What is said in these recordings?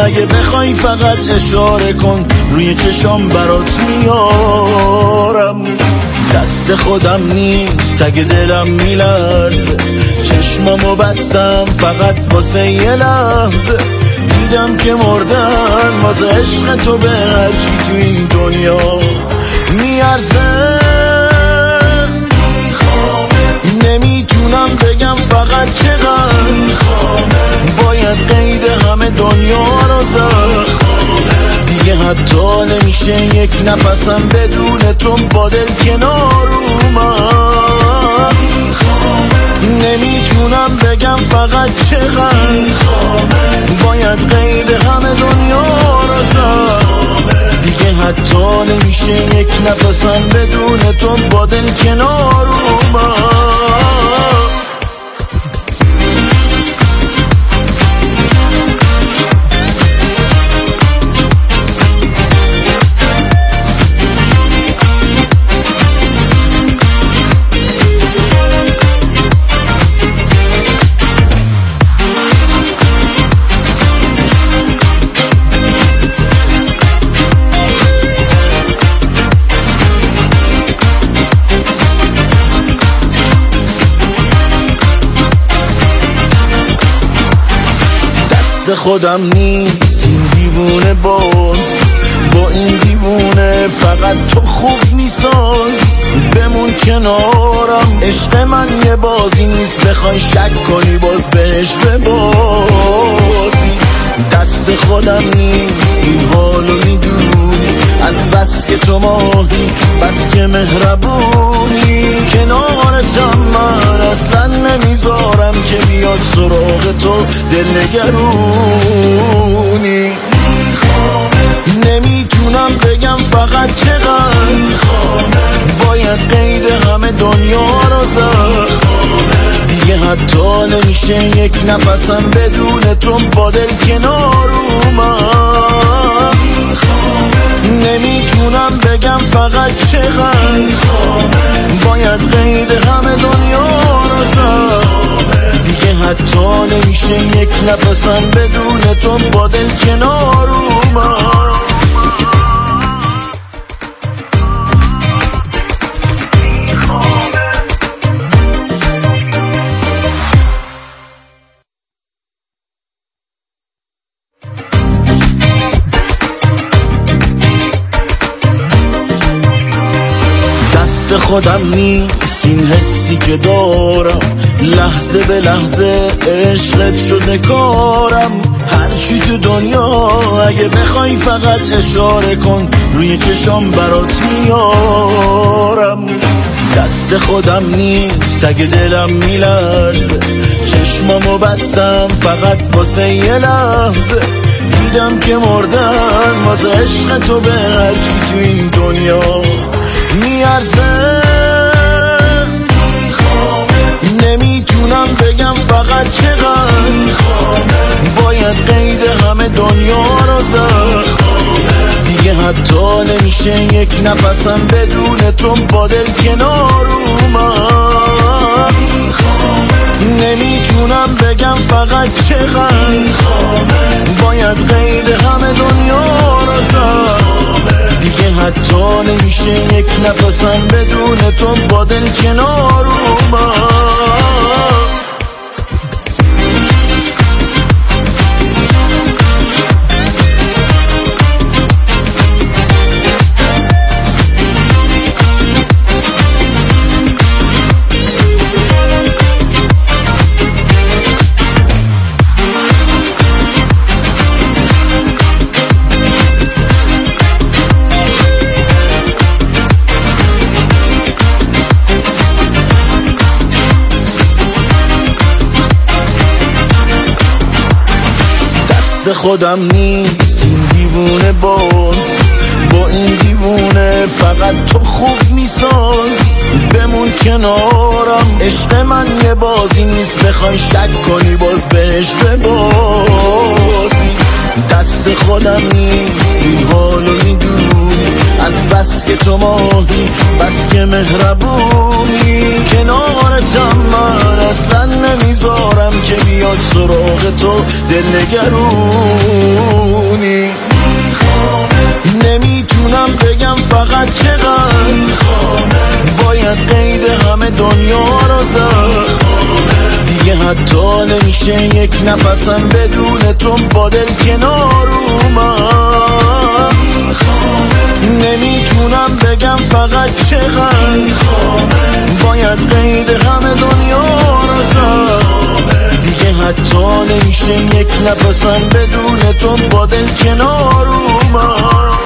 اگه بخوای فقط اشاره کن، روی چشام برات میارم. دست خودم نیست اگه دلم میلرزه، چشمامو بستم فقط واسه یه لحظه. دیدم که مردن واسه عشق تو به هرچی تو این دنیا میارزه. نمیتونم بگم فقط چقدر باید قید همه دنیا رو زد. دیگه حتی نمیشه یک نفسم بدون تو با دل کنار اومد. نمیتونم بگم فقط چقدر باید قید همه دنیا رو زد. دیگه حتی نمیشه یک نفسم بدون تو با دل کنار اومد. خودم نیست این دیوونه باز، با این دیوونه فقط تو خوب میساز. بمون کنارم، عشق من یه بازی نیست بخوای شک کنی باز بهش ببازی. دست خودم نیست این حالو میدونی، از بس که تو ماهی بس که مهربونی. کنارتم من اصلا نمیذارم که بیاد سراغ تو دلنگرونی. نمیتونم بگم فقط چقدر باید قید همه دنیا رو زد. دیگه حتی نمیشه یک نفسم بدون تو با دل کنار اومد. نمیتونم بگم فقط چقدر باید قید همه دنیا رو زد. دیگه حتی نمیشه یک نفسم بدون تو با دل کنار اومد. خودم نیست این حسی که دارم، لحظه به لحظه عشقت شده کارم. هرچی تو دنیا اگه بخوای فقط اشاره کن، روی چشام برات میارم. دست خودم نیست اگه دلم میلرزه، چشمامو بستم فقط واسه یه لحظه. دیدم که مردن واسه عشق تو به هرچی تو این دنیا میارزه. نمیتونم بگم فقط چقدر باید قید همه دنیا رو زد. دیگه حتی نمیشه یک نفسم بدون تو با دل کنار اومد. نمیتونم بگم فقط چقدر باید قید همه دنیا رو زد. دیگه حتی نمیشه یک نفسم بدون تو با دل کنار اومد. خودم نیست این دیوونه باز، با این دیوونه فقط تو خوب میساز. بمون کنارم، عشق من یه بازی نیست بخوای شک کنی باز بهش ببازی. دست خودم نیست این حالو میدونی، از بس که تو ماهی بس که مهربونی. کنارتم من اصلا نمیذارم که بیاد سراغ تو دلنگرون. فقط چقدر باید قید همه دنیا رو زد. دیگه حتی نمیشه یک نفسم بدون تو با دل کنار اومد. نمیتونم بگم فقط چقدر باید قید همه دنیا رو زد. دیگه حتی نمیشه یک نفسم بدون تو با دل کنار اومد.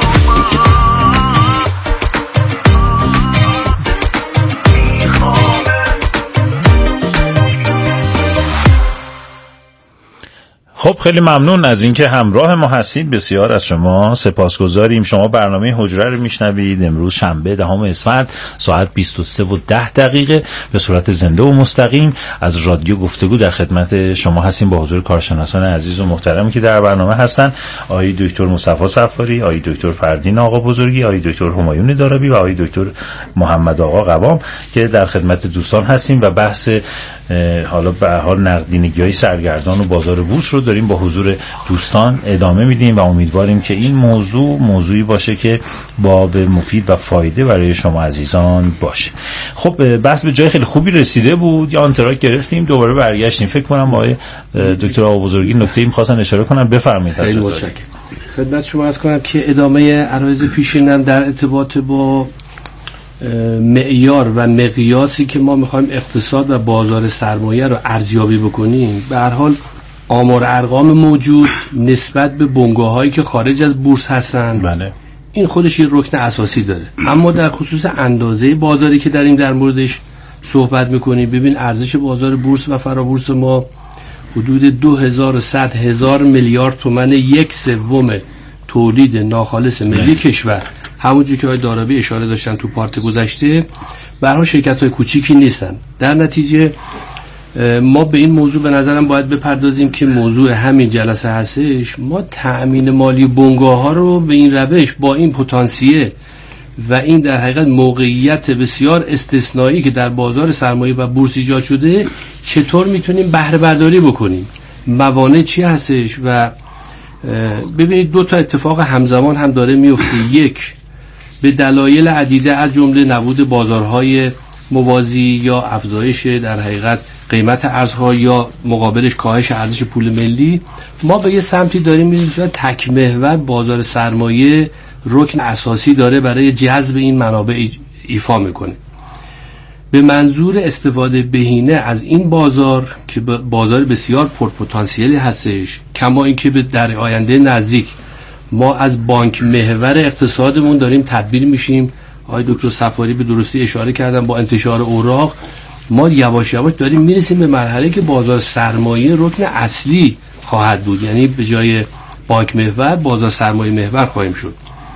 خب خیلی ممنون از اینکه همراه ما هستید. بسیار از شما سپاسگزاریم. شما برنامه حجره رو میشنوید. امروز شنبه 10 اسفند ساعت 23:10 به صورت زنده و مستقیم از رادیو گفتگو در خدمت شما هستیم با حضور کارشناسان عزیز و محترمی که در برنامه هستن. آقای دکتر مصطفی صفاری، آقای دکتر فردین آقا بزرگی، آقای دکتر همایون دارابی و آقای دکتر محمد آقا قوام که در خدمت دوستان هستیم و بحث حالا به هر حال نقدینگی‌های سرگردان و بازار بورس رو داریم با حضور دوستان ادامه میدیم و امیدواریم که این موضوعی باشه که باب مفید و فایده برای شما عزیزان باشه. خب بحث به جای خیلی خوبی رسیده بود، یا آنتراک گرفتیم دوباره برگشتیم. فکر کنم آقای دکتر آقا بزرگی نکته‌ای می‌خواستن اشاره کنن، بفرمایید. خیلی متشکرم. خدمت شما عرض کنم که ادامه عرایض پیشینم در ارتباط با معیار و مقیاسی که ما میخوایم اقتصاد و بازار سرمایه رو ارزیابی بکنیم. به هر حال آمار ارقام موجود نسبت به بنگاه‌هایی که خارج از بورس هستن، بله، این خودش یه رکن اساسی داره. اما در خصوص اندازه بازاری که داریم در موردش صحبت میکنیم، ببین ارزش بازار بورس و فرابورس ما حدود 2100 میلیارد تومان، 1/3 تولید ناخالص ملی کشور. همونجور که آقای دارابی اشاره داشتن تو پارت گذشته، برای شرکت‌های کوچیکی نیستن. در نتیجه ما به این موضوع به نظرم باید بپردازیم که موضوع همین جلسه هستش. ما تأمین مالی بنگاه‌ها رو به این روش با این پتانسیل و این در حقیقت موقعیت بسیار استثنایی که در بازار سرمایه و بورس ایجاد شده چطور میتونیم بهره برداری بکنیم، موانع چی هستش. و ببینید دو تا اتفاق همزمان هم داره میفته. یک، به دلایل عدیده از جمله نبود بازارهای موازی یا افزایش در حقیقت قیمت ارزها یا مقابلش کاهش ارزش پول ملی، ما به یه سمتی داریم میریم که تک محور بازار سرمایه رکن اساسی داره برای جذب این منابع ایفا میکنه به منظور استفاده بهینه از این بازار که بازار بسیار پرپتانسیلی هستش. کما اینکه در آینده نزدیک ما از بانک محور اقتصادمون داریم تبدیل میشیم. آقای دکتر صفاری به درستی اشاره کردن، با انتشار اوراق ما یواش یواش داریم میرسیم به مرحله که بازار سرمایه رکن اصلی خواهد بود، یعنی به جای بانک محور بازار سرمایه محور خواهیم شد.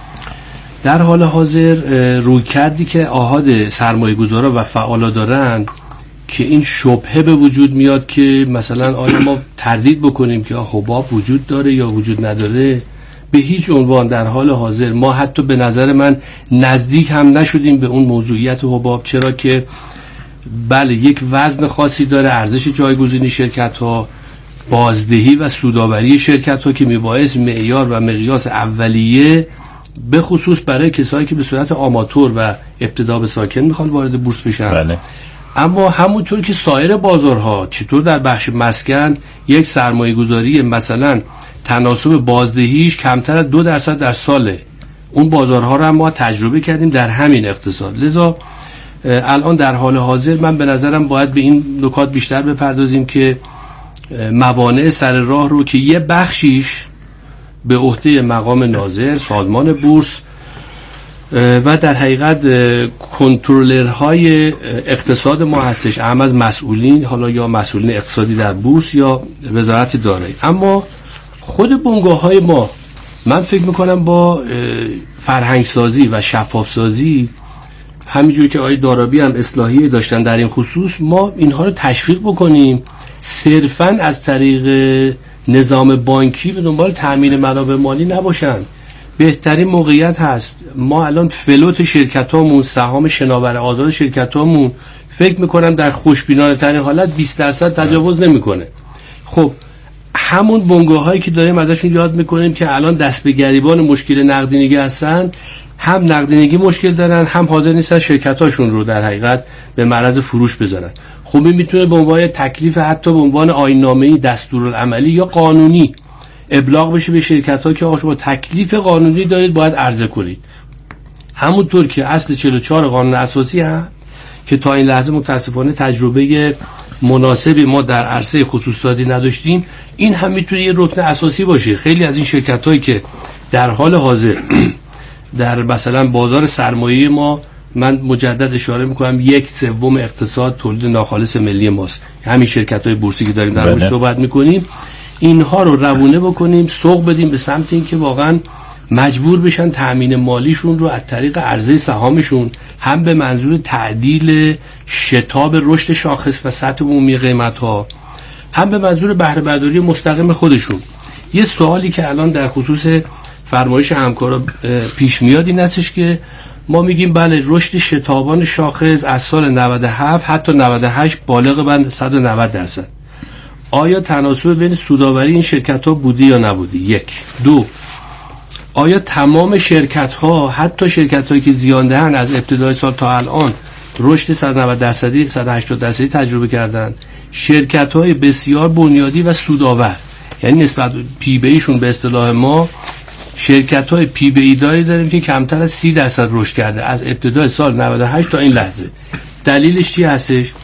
در حال حاضر روی کردی که آحاد سرمایه گذارا و فعالا دارن که این شبهه به وجود میاد که مثلا آیا ما تردید بکنیم که حباب وجود داره یا وجود نداره. به هیچ عنوان در حال حاضر ما حتی به نظر من نزدیک هم نشدیم به اون موضوعیت حباب، چرا که بله یک وزن خاصی داره، ارزش جایگزینی شرکت ها، بازدهی و سودآوری شرکت ها که میبایست معیار و مقیاس اولیه به خصوص برای کسایی که به صورت آماتور و ابتدا به ساکن میخوان وارد بورس بشن. بله. اما همونطور که سایر بازارها چطور در بخش مسکن یک سرمایه گذاری مثلا تناسب بازدهیش کمتر از 2% در ساله، اون بازارها رو هم ما تجربه کردیم در همین اقتصاد. لذا الان در حال حاضر من به نظرم باید به این نکات بیشتر بپردازیم که موانع سر راه رو که یه بخشیش به عهده مقام ناظر، سازمان بورس و در حقیقت کنترلرهای اقتصاد ما هستش، اهم از مسئولین، حالا یا مسئولین اقتصادی در بورس یا وزارت دارایی. اما خود بنگاه‌های ما من فکر میکنم با فرهنگ سازی و شفاف سازی، همینجور که آقای دارابی هم اصلاحی داشتن در این خصوص، ما اینها رو تشویق بکنیم صرفاً از طریق نظام بانکی به دنبال تأمین منابع مالی نباشن. بهترین موقعیت هست. ما الان فلوت شرکتامون، سهام شناور آزاد شرکتامون فکر میکنم در خوشبینانه ترین حالت 20% تجاوز نمیکنه. خب همون بنگاه‌هایی که داریم ازشون یاد میکنیم که الان دست به گریبان مشکل نقدینگی هستن، هم نقدینگی مشکل دارن، هم حاضر نیستن شرکتاشون رو در حقیقت به معرض فروش بذارن. خب این میتونه به عنوان تکلیف، حتی به عنوان آیین‌نامه‌ای دستورالعملی یا قانونی ابلاغ بشه به شرکت‌ها که آقا شما تکلیف قانونی دارید، باید عرضه کنید. همونطور که اصل 44 قانون اساسی هم که تا این لحظه متاسفانه تجربه مناسبی ما در عرصه خصوصیاتی نداشتیم، این هم میتونه یه رکن اساسی باشه. خیلی از این شرکت‌هایی که در حال حاضر در مثلا بازار سرمایه ما، من مجدد اشاره میکنم 1/3 اقتصاد تولید ناخالص ملی ماست، همین شرکت‌های بورسی که داریم در موردش صحبت میکنیم، اینها رو روونه بکنیم، سوق بدیم به سمت این که واقعا مجبور بشن تأمین مالیشون رو از طریق عرضه سهامشون، هم به منظور تعدیل شتاب رشد شاخص و سطح عمومی قیمت‌ها، هم به منظور بهره برداری مستقیم خودشون. یه سوالی که الان در خصوص فرمایش همکارا پیش میاد این هستش که ما میگیم بله رشد شتابان شاخص از سال 97 حتی 98 بالغ بر 190%. آیا تناسب بین سودآوری این شرکت‌ها بوده یا نبوده؟ 1. 2. آیا تمام شرکت‌ها، حتی شرکت‌هایی که زیان دهن، از ابتدای سال تا الان رشد 190%، 180% تجربه کردن؟ شرکت‌های بسیار بنیادی و سودآور، یعنی نسبت پی بی ایشون به اصطلاح ما، شرکت‌های پی بی ای داری داریم که کمتر از 30% رشد کرده از ابتدای سال 98 تا این لحظه. دلیلش چی هستش؟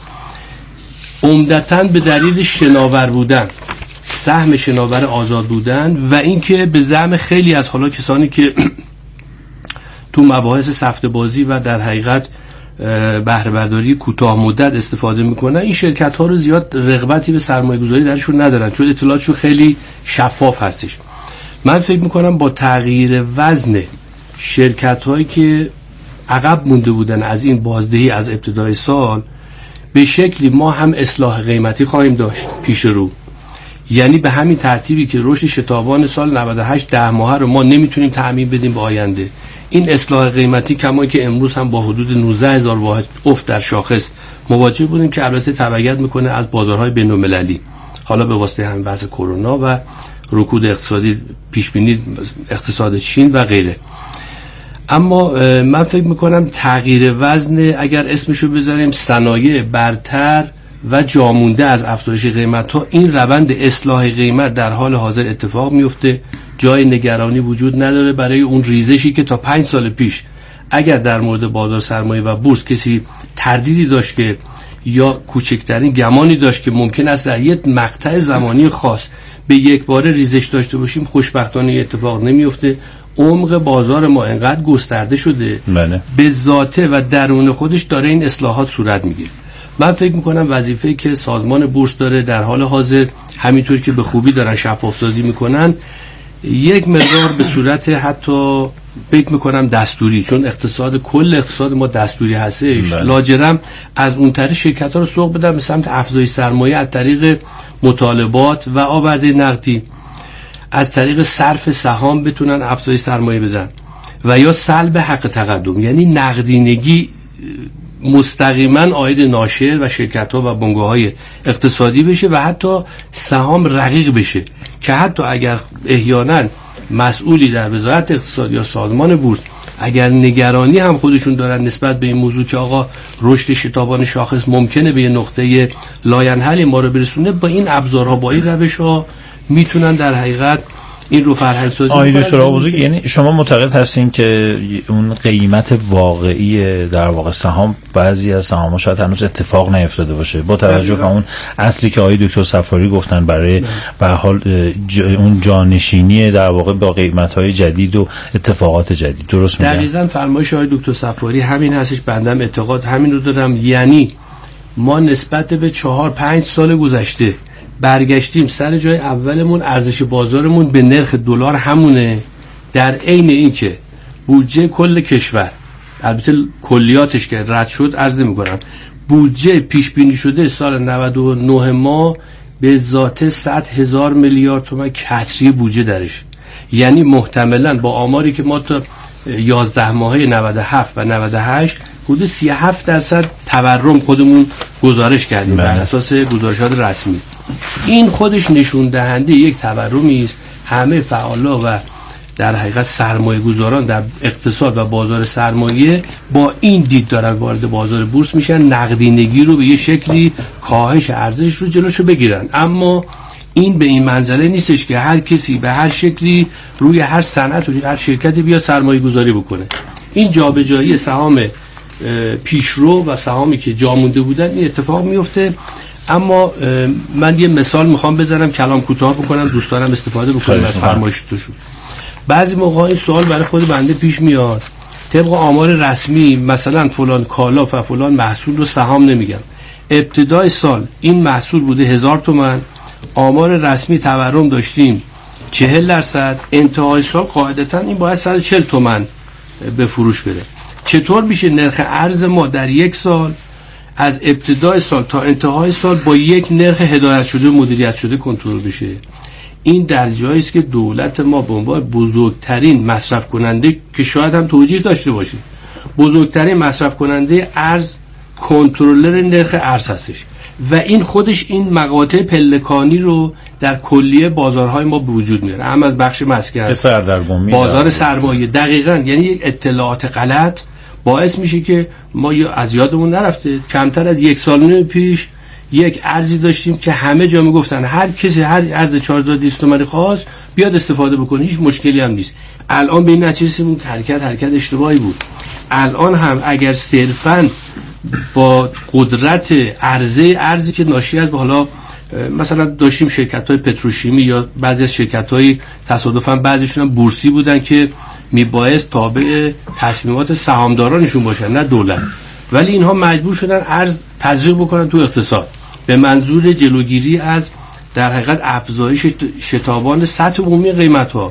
عمدتاً به دلیل شناور بودن، سهم شناور آزاد بودن، و اینکه به زعم خیلی از حالا کسانی که تو مباحث سفته بازی و در حقیقت بهره برداری کوتاه مدت استفاده میکنن، این شرکت ها رو زیاد رغبتی به سرمایه گذاری درشون ندارن، چون اطلاعاتشون خیلی شفاف هستش. من فکر میکنم با تغییر وزن شرکت هایی که عقب مونده بودن از این بازدهی از ابتدای سال، به شکلی ما هم اصلاح قیمتی خواهیم داشت پیش رو. یعنی به همین ترتیبی که رشد شتابان سال 98 10 ماهه رو ما نمیتونیم تأمین بدیم به آینده، این اصلاح قیمتی کما که امروز هم با حدود 19,000 واحد افت در شاخص مواجه بودیم که البته تبعیت میکنه از بازارهای بین‌المللی، حالا به واسطه هم وضع کرونا و رکود اقتصادی پیش بینی اقتصاد چین و غیره. اما من فکر میکنم تغییر وزن، اگر اسمشو بذاریم صنایع برتر و جامونده از افزایش قیمت ها، این روند اصلاح قیمت در حال حاضر اتفاق میفته. جای نگرانی وجود نداره برای اون ریزشی که تا 5 سال پیش اگر در مورد بازار سرمایه و بورس کسی تردیدی داشت که یا کوچکترین گمانی داشت که ممکن است در یک مقطع زمانی خاص به یک باره ریزش داشته باشیم، خوشبختانه اتفاق نمیفته. عمق بازار ما انقدر گسترده شده به ذاته و درون خودش داره این اصلاحات صورت میگیره. من فکر میکنم وظیفه‌ای که سازمان بورس داره در حال حاضر، همینطور که به خوبی دارن شفاف‌سازی میکنن، یک مقدار به صورت حتی فکر میکنم دستوری، چون کل اقتصاد ما دستوری هستش، لاجرم از اون طریق شرکت‌ها رو سوق بدن به سمت افزایش سرمایه از طریق مطالبات و آورده نقدی، از طریق صرف سهام بتونن افزایش سرمایه بدن، و یا سلب حق تقدم، یعنی نقدینگی مستقیما عاید ناشر و شرکت‌ها و بنگاه‌های اقتصادی بشه و حتی سهام رقیق بشه، که حتی اگر احیانا مسئولی در وزارت اقتصاد یا سازمان بورس اگر نگرانی هم خودشون دارن نسبت به این موضوع که آقا رشد شتابان شاخص ممکنه به یه نقطه لاینحل ما رو برسونه، با این ابزارها، با این روش‌ها میتونن در حقیقت این رو فرهنگ سازی کنن. دکتر آقابزرگ، یعنی شما معتقد هستین که اون قیمت واقعی در واقع سهام، بعضی از سهام‌ها شاید هنوز اتفاق نیفتاده باشه، با توجه به اون اصلی که آقای دکتر صفاری گفتن برای به هر حال اون جانشینی در واقع با قیمت‌های جدید و اتفاقات جدید. درست میگم؟ دقیقاً فرمایش آقای دکتر صفاری همین هستش، بنده اعتقاد همین رو دارم. یعنی ما نسبت به 4-5 سال گذشته برگشتیم سر جای اولمون، ارزش بازارمون به نرخ دلار همونه، در عین این که بودجه کل کشور، البته کلیاتش که رد شد عرض نمی‌کنم، بودجه پیش بینی شده سال 99 ما به ذات 100,000 میلیارد تومان کسری بودجه درش، یعنی محتملاً با آماری که ما تا 11 ماهه 97 و 98 حدود 37% تورم خودمون گزارش کردیم بر اساس گزارشات رسمی. این خودش نشون دهنده یک تورمی است. همه فعالا و در حقیقت سرمایه گذاران در اقتصاد و بازار سرمایه با این دید دارن وارد بازار بورس میشن، نقدینگی رو به یه شکلی کاهش ارزش رو جلوشو بگیرن. اما این به این منزله نیستش که هر کسی به هر شکلی روی هر صنعت و هر شرکتی بیاد سرمایه گذاری بکنه. این جابجایی سهام پیشرو و سهامی که جا مونده بودن این اتفاق میفته. اما من یه مثال میخوام بزنم، کلام کوتاه بکنم، دوستانم استفاده بکنم از فرمایشتون. بعضی موقع این سوال برای خود بنده پیش میاد، طبق آمار رسمی مثلا فلان کالا و فلان محصول رو سهام نمیگم، ابتدای سال این محصول بوده 1000 تومان، آمار رسمی تورم داشتیم 40%، انتهای سال قاعدتا این باید 140 تومان به فروش بره. چطور میشه نرخ ارز ما در یک سال از ابتدای سال تا انتهای سال با یک نرخ هدایت شده مدیریت شده کنترل بشه؟ این در جایی است که دولت ما به عنوان بزرگترین مصرف کننده، که شاید هم توجیه داشته باشه، بزرگترین مصرف کننده ارز کنترلر نرخ ارز هستش و این خودش این مقاطع پلکانی رو در کلیه بازارهای ما به وجود میاره، هم از بخش مسکن، بازار سرمایه. دقیقاً، یعنی اطلاعات غلط باعث میشه که ما از یادمون نرفته کمتر از 1 سال پیش یک ارزی داشتیم که همه جا میگفتن هر کسی هر ارز 4200 تومانی خواست بیاد استفاده بکنه، هیچ مشکلی هم نیست. الان به این نتیجه رسیدیم که حرکت اشتباهی بود. الان هم اگر صرفاً با قدرت ارزی که ناشی از حالا مثلا داشتیم شرکت‌های پتروشیمی یا بعضی از شرکت‌های تصادفاً بعضیشون هم بورسی بودن که میبایست تابع تصمیمات سهامدارانشون باشن نه دولت، ولی اینها مجبور شدن ارز تزریق بکنن تو اقتصاد به منظور جلوگیری از در حقیقت افزایش شتابان سطح عمومی قیمت‌ها.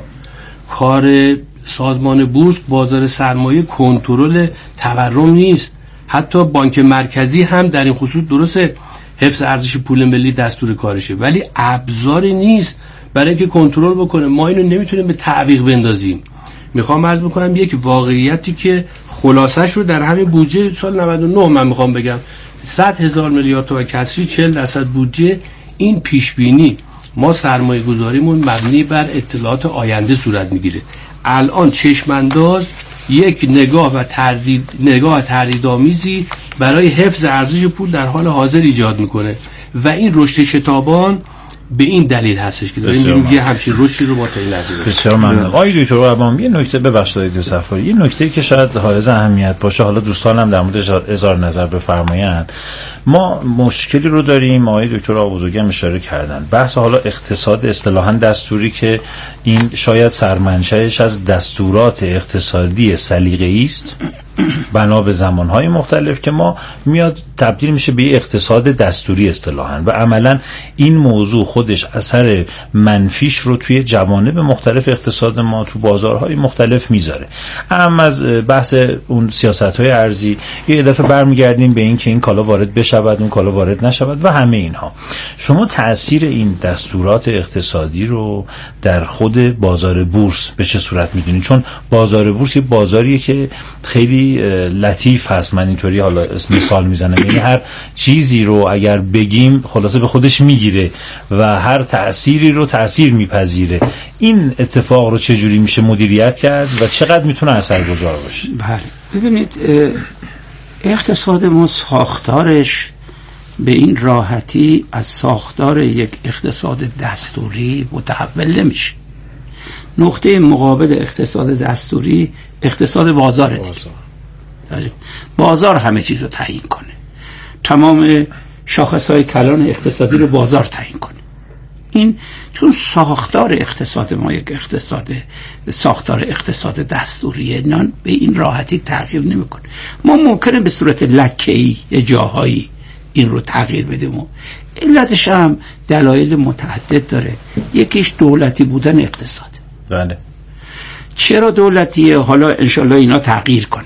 کار سازمان بورس بازار سرمایه کنترل تورم نیست. حتی بانک مرکزی هم در این خصوص درسته حفظ ارزش پول ملی دستور کارشه، ولی ابزاری نیست برای اینکه کنترل بکنه. ما اینو نمیتونیم به تعویق بندازیم. میخوام عرض بکنم یک واقعیتی که خلاصش رو در همین بودجه سال 99 من میخوام بگم 100,000 میلیارد تومان کسری 40% بودجه. این پیش بینی ما سرمایه گذاریمون مبنی بر اطلاعات آینده صورت میگیره. الان چشمانداز یک نگاه تردیدآمیزی برای حفظ ارزش پول در حال حاضر ایجاد میکنه و این رشد شتابان به این دلیل هستش که داریم یه همچین رشدی رو با تا این لحظه داریم. بسیار ممنون. آقای دکتر قبانی، یه نکته ببخشید دکتر صفاری، یه نکته که شاید حائز اهمیت باشه، حالا دوستانم در موردش اظهار نظر بفرمایند. ما مشکلی رو داریم، آقای دکتر آقابزرگی هم اشاره کردن، بحث حالا اقتصاد اصطلاحاً دستوری که این شاید سرمنشأش از دستورات اقتصادی سلیقه‌ای است بنا به زمانهای مختلف که ما میاد تبدیل میشه به اقتصاد دستوری اصطلاحاً و عملاً این موضوع خودش اثر منفیش رو توی جوانب مختلف اقتصاد ما تو بازارهای مختلف میذاره. اما از بحث اون سیاست‌های ارزی یه دفعه برمیگردیم به این که این کالا وارد بشود اون کالا وارد نشود و همه اینها. شما تأثیر این دستورات اقتصادی رو در خود بازار بورس به چه صورت میدونید؟ چون بازار بورس یه بازاریه که خیلی لطیف هست، من اینطوری حالا مثال میزنم، یعنی هر چیزی رو اگر بگیم خلاصه به خودش میگیره و هر تأثیری رو تأثیر میپذیره. این اتفاق رو چجوری میشه مدیریت کرد و چقدر میتونه اثرگذار باشه؟ بله ببینید، اقتصاد ما ساختارش به این راحتی از ساختار یک اقتصاد دستوری متحول نمیشه. نقطه مقابل اقتصاد دستوری اقتصاد بازاره دیگه. بازار همه چیز رو تعیین کنه، تمام شاخصهای کلان اقتصادی رو بازار تعیین کنه. این چون ساختار اقتصاد ما یک ساختار اقتصاد دستوریه، نان به این راحتی تغییر نمیکنه. ما ممکنه به صورت لکه‌ای یه جاهایی این رو تغییر بدیم. علتش هم دلایل متعدد داره. یکیش دولتی بودن اقتصاد. بله. چرا دولتیه؟ حالا انشالله اینا تغییر کنه.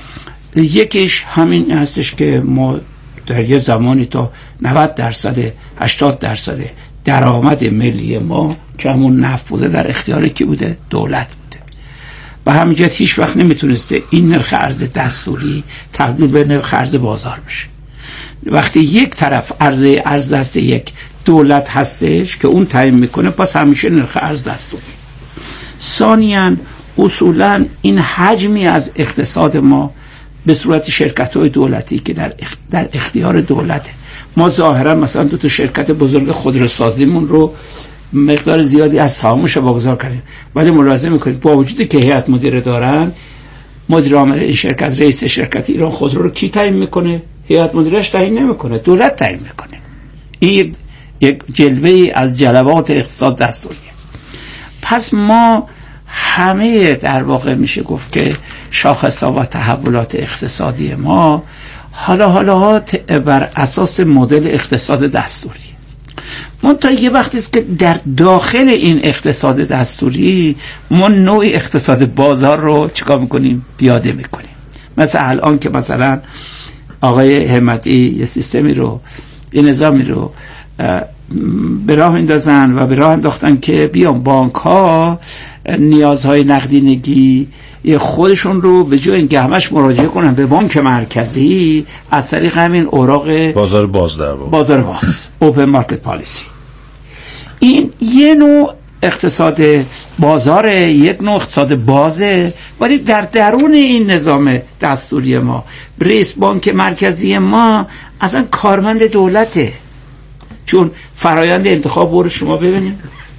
یکیش همین هستش که ما در یه زمانی تا 90% 80% درآمد ملی ما که همون نفت بوده در اختیار کی بوده؟ دولت بوده. به همین جهت هیچ وقت نمیتونسته این نرخ ارز دستوری تبدیل به نرخ ارز بازار بشه. وقتی یک طرف ارز دست یک دولت هستش که اون تعیین میکنه، پس همیشه نرخ ارز دستوری. ثانیاً اصولاً این حجمی از اقتصاد ما به صورت شرکت‌های دولتی که در اختیار دولته. ما ظاهراً مثلا 2 شرکت بزرگ خودروسازیمون رو مقدار زیادی از سهامش واگذار کردیم، ولی ملاحظه میکنید با وجودی که هیئت مدیره دارن، مدیر عامل این شرکت، رئیس شرکت ایران خودرو رو کی تعیین میکنه؟ هیئت مدیره‌اش تعیین نمیکنه، دولت تعیین میکنه. این یک جلوه از جلوات اقتصاد دستوریه. پس ما همه در واقع میشه گفت که شاخص‌ها و تحولات اقتصادی ما حالا بر اساس مدل اقتصاد دستوری. منتها یه وقتی است که در داخل این اقتصاد دستوری ما نوع اقتصاد بازار رو چیکار میکنیم؟ پیاده میکنیم. مثل الان که مثلا آقای همتی یه سیستمی رو، یه نظامی رو به راه اندازن و به راه انداختن که بیان بانک ها نیازهای نقدینگی خودشون رو به جای اینکه همش مراجعه کنن به بانک مرکزی، از طریق همین اوراق بازار باز در بازار باز اوپن مارکت پالیسی، این یه نوع اقتصاد بازاره، یک نوع اقتصاد بازه، ولی در درون این نظام دستوری ما رئیس بانک مرکزی ما اصلا کارمند دولته. چون فرایند انتخاب رو شما ببینید،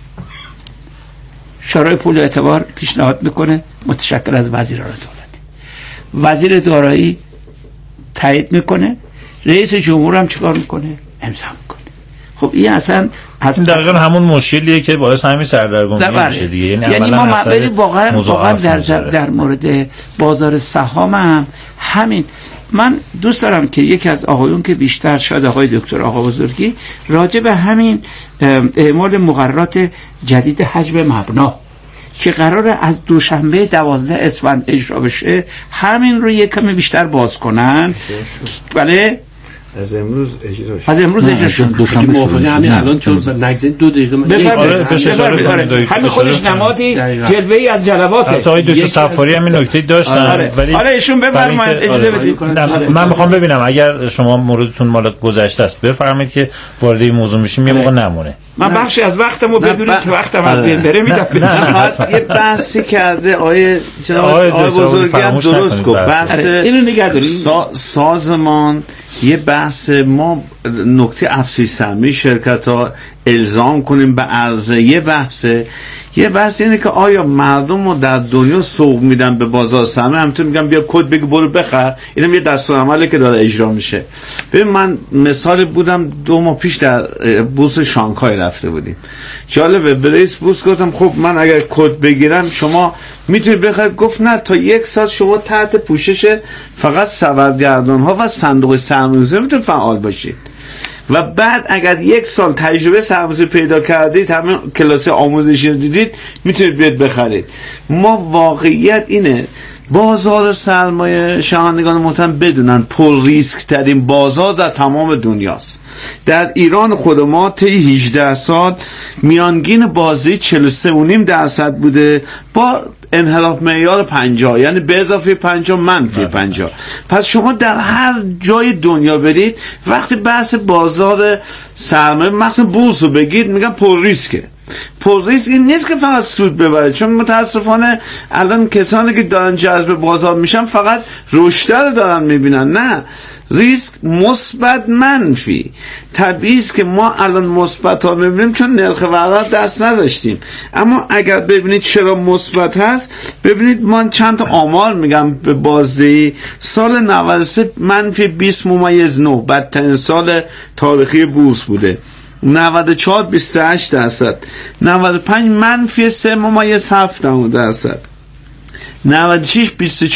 شورای پول اعتبار پیشنهاد میکنه متشکل از وزیران دولتی، وزیر دارایی تایید میکنه، رئیس جمهور هم چیکار میکنه؟ امضا میکنه. خب این اصلا دقیقاً همون مشکلیه که باعث همین سردرگمی میشه دیگه. یعنی ما واقعا در مورد بازار سهام هم همین. من دوست دارم که یکی از آقایون که بیشتر شاید آقای دکتر آقا بزرگی راجع به همین اعمال مقررات جدید حجب مبنا که قراره از دوشنبه 12 اسفند اجرا بشه همین رو یک کمی بیشتر باز کنن. بله از امروز اجرا شد. دوشنبه موافقه همین الان چون نگذارید 2 دقیقه بفرمایید. همین خودش نمادی جلوه‌ای از جلواته. تا دکتر صفاری همین نکته داشتن، ولی حالا ایشون بفرمایید اجازه بدید. من میخوام ببینم اگر شما موردتون مال گذشته است بفرمایید که وارد این موضوع میشیم، یه موقع نمونه. من بخشی از وقتمو بدونید که وقتم از بین بره میدم. یه بحثی کرده جناب آقای بزرگی هم درست گفت، بحث اینو نگه داریم. سازمان یه بحث، ما نکته افزایش سهمیه شرکت ها الزام کنیم به عرضه، یه بحث اینه که آیا مردم رو در دنیا سوق میدن به بازار سهمیه، همینطور میگم بیا کد بگو برو بخر، اینم یه دستورالعملی که داره اجرا میشه. ببین من مثال بودم 2 ماه پیش در بورس شانگهای رفته بودیم، جالبه به رئیس بورس گفتم خب من اگر کد بگیرم شما میتونید بخرید؟ گفت نه، تا 1 سال شما تحت پوشش فقط سبدگردان ها و صندوق سرمایه‌گذاری میتونید فعال باشید و بعد اگر 1 سال تجربه سرمایه‌گذاری پیدا کردید، همین کلاس آموزشی رو دیدید، میتونید بیاد بخرید. ما واقعیت اینه بازار سرمایه شنوندگان محترم بدونن پر ریسک ترین بازار در تمام دنیاست. در ایران خود ما طی 18 سال میانگین بازی 43.5% بوده با انحراف معیار 50، یعنی به اضافه 50 منفی 50. پس شما در هر جای دنیا برید وقتی بحث بازار سرمایه مثلا بورس رو بگید میگن پر ریسکه. پر ریسک این نیست که فقط سود ببره، چون متاسفانه الان کسانی که دارن جذب بازار میشن فقط رشد رو دارن میبینن. نه، ریسک مثبت منفی. طبیعی است که ما الان مثبت ها میبینیم چون نرخ ورق دست نداشتیم، اما اگر ببینید چرا مثبت هست، ببینید من چند تا آمار میگم به بازدهی. سال 93 منفی 20.9 بدترین سال تاریخی بورس بوده. 94 28%، 95 منفی 3.7%، 96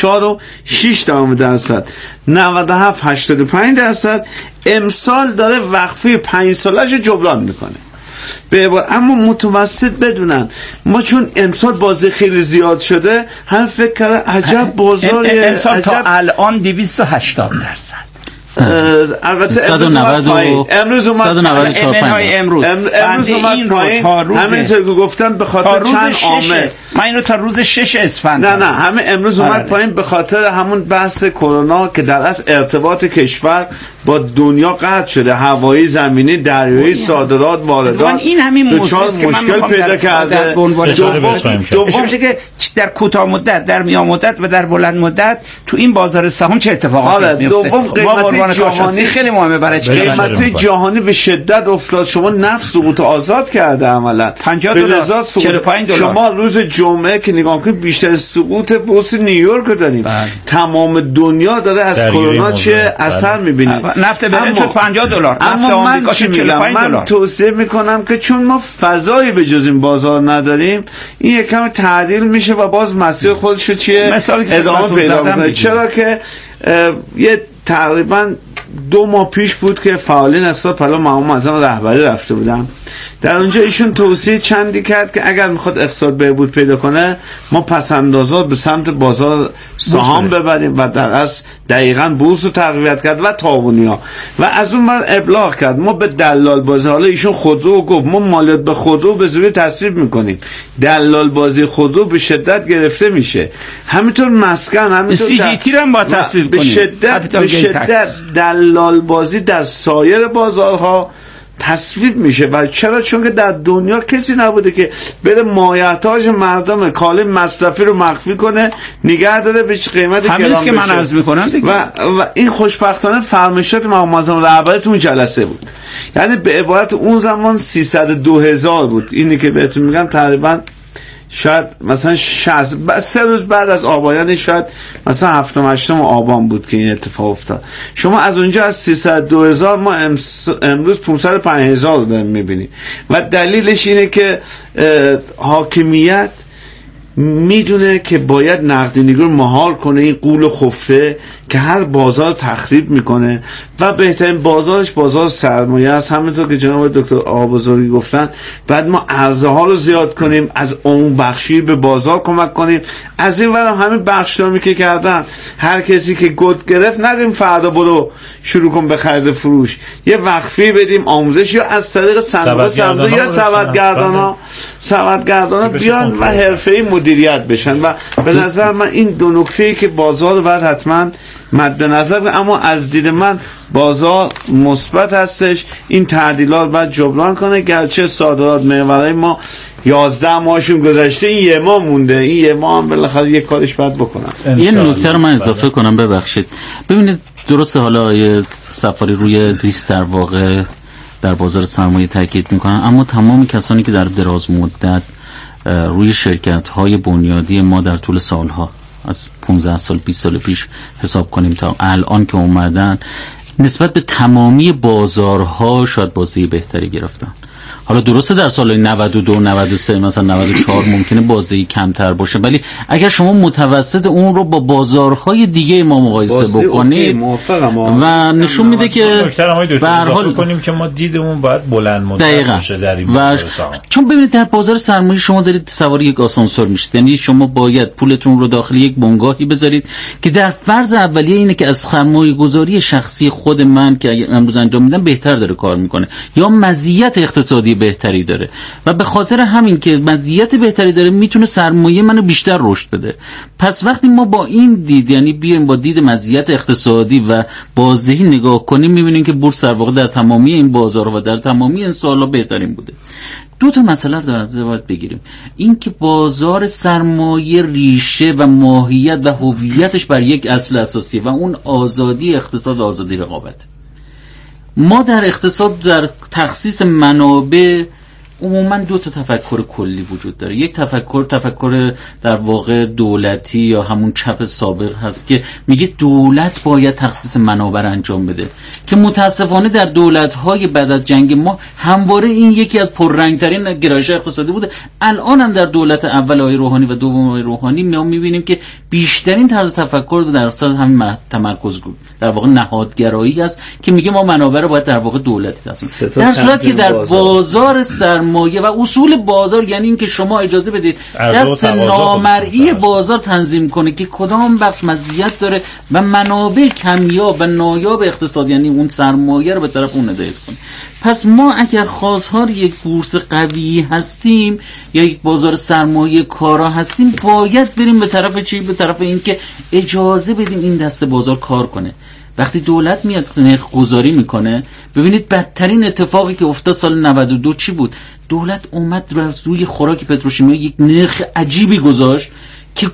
24.6%، 97 85%. امسال داره وقفه 5 سالش جبران میکنه. اما متوسط بدونن ما چون امسال بازی خیلی زیاد شده، هم فکر کردن عجب بازاری امسال تا الان 280%. البته امروز اومد پایین. همینطور که گفتن به خاطر چند عامل من اینو تا روز 6 اسفند نه همه امروز اومد پایین به خاطر همون بحث کرونا که در اصل ارتباط کشور با دنیا قطع شده، هوایی، زمینی، دریایی، صادرات، واردات، این همین موضوعی که من مشکل پیدا کرده. دوم که در کوتاه مدت، در میان مدت و در بلند مدت تو این بازار سهام چه اتفاقاتی میفته. دوم قیمت جهانی خیلی مهمه برای قیمت جهانی به شدت افتاد. شما نفت سقوط آزاد کرده عملا $50 $45. شما روز جمعه که نگاه کنید بیشتر سقوط بورس نیویورک رو داریم. تمام دنیا داره از کرونا چه اثر می‌بینه. نفت برنج شد $50، نفت آمریکا شد $45. من توصیه میکنم که چون ما فضایی به جز این بازار نداریم، این یکم تعدیل میشه و باز مسیر خودشو ادامه پیدا میکنه. چرا که یه تقریبا 2 ماه پیش بود که فعالین اقتصاد پلا مقام معظم رهبری رفته بودم، در اونجا ایشون توصیه چندی کرد که اگر میخواد اقتصاد بهبود پیدا کنه ما پسندازات به سمت بازار سهام ببریم و در اصل دقیقاً بورس رو تقویت کرد و تاوانی‌ها و از اون بر ابلاغ کرد ما به دلال بازی. حالا ایشون خودرو گفت ما مالیات به خودرو به زوری تصویب میکنیم، دلال بازی خودرو به شدت گرفته میشه، همینطور مسکن، همینطور CGT رو هم با تصویب کنیم. به شدت دلال بازی در سایر بازارها تصویب میشه. و چرا؟ چون که در دنیا کسی نبوده که بره مایحتاج مردم کالای مصرفی رو مخفی کنه نگه داره به قیمت گران بشه. که من عرض میکنم دیگه. و این خوشبختانه فرمایشات مقام معظم رهبری تو اون جلسه بود. یعنی به عبارت اون زمان 302,000 بود. اینی که بهتون میگم تقریبا شاید مثلا 3 روز بعد از آبان، شاید مثلا 7-8 آبان بود که این اتفاق افتاد. شما از اونجا از 302,000 ما امروز 505,000 رو داریم میبینیم و دلیلش اینه که حاکمیت میدونه که باید نقدینگی رو مهار کنه، این غول خفته که هر بازار تخریب میکنه و بهترین بازارش بازار سرمایه است. همونطور که جناب دکتر آقابزرگی گفتن بعد ما عرضه ها رو زیاد کنیم، از اون بخشی به بازار کمک کنیم. از این ورم همین بخشداری که کردن هر کسی که گود گرفت نگیم فردا برو شروع کن به خرید فروش، یه وقفی بدیم آموزش یا از طریق صندوق سرمایه یا سبدگردانا بیان و حرفه‌ای مدیریت بشن. و به نظر من این 2 نکته‌ای که بازار باید حتما مد نظر، اما از دید من بازار مثبت هستش. این تعدیلات باید جبران کنه، گرچه صادرات محورهای ما 11 ماهشون گذشته، این 1 ماه مونده، این 1 ماه هم بالاخره یه کارش باید بکنم. یه نکته رو من اضافه کنم، ببخشید. ببینید درسته حالا یه سفاری روی ریسک در واقع در بازار سرمایه تاکید میکنن، اما تمام کسانی که در دراز مدت روی شرکت‌های بنیادی ما در طول سالها از 15 سال 20 سال پیش حساب کنیم تا الان که اومدن، نسبت به تمامی بازارها شاید بازی بهتری گرفتن. حالا درسته در سالهای 92 93 مثلا 94 ممکنه بازی کمتر باشه، ولی اگر شما متوسط اون رو با بازارهای دیگه ما مقایسه بکنید و نشون میده که به هر حال کنیم که ما دیدمون باید بلند مدت باشه در این بازار سهام. چون ببینید در بازار سرمایه شما دارید سوار یک آسانسور میشید، یعنی شما باید پولتون رو داخل یک بنگاهی بذارید که در فرض اولیه اینه که از سرمایه گذاری شخصی خود من که امروز انجام میدم بهتر داره کار میکنه یا مزیت اقتصادی بهتری داره و به خاطر همین که مزیت بهتری داره میتونه سرمایه منو بیشتر رشد بده. پس وقتی ما با این دید، یعنی بیایم با دید مزیت اقتصادی و بازدهی نگاه کنیم، میبینیم که بورس در واقع در تمامی این بازارها و در تمامی این سالها بهترین بوده. 2 مسئله رو در نظر باید بگیریم. این که بازار سرمایه ریشه و ماهیت و هویتش بر یک اصل اساسیه و اون آزادی اقتصاد و آزادی رقابت. ما در اقتصاد در تخصیص منابع عموما 2 تفکر کلی وجود داره. یک تفکر در واقع دولتی یا همون چپ سابق هست که میگه دولت باید تخصیص منابع انجام بده، که متاسفانه در دولت‌های بعد از جنگ ما همواره این یکی از پررنگ‌ترین گرایش اقتصادی بوده. الان هم در دولت اول آقای روحانی و دوم آقای روحانی ما می‌بینیم که بیشترین طرز تفکر در اقتصاد همین تمرکز در واقع نهادگرایی است که میگه ما منابع رو باید در واقع دولتی تصمیم. در صورتی که در بازار سرمایه و اصول بازار، یعنی اینکه شما اجازه بدید دست نامرئی بازار تنظیم کنه که کدام بخش مزیت داره و منابع کمیاب و نایاب اقتصاد، یعنی اون سرمایه رو به طرف اون هدایت کنه. پس ما اگر خواستار یک بورس قوی هستیم یا یک بازار سرمایه کارا هستیم، باید بریم به طرف چی؟ به طرف اینکه اجازه بدیم این دسته بازار کار کنه. وقتی دولت میاد نرخ گذاری میکنه، ببینید بدترین اتفاقی که افتاد سال 92 چی بود؟ دولت اومد روی خوراک پتروشیمی یک نرخ عجیبی گذاشت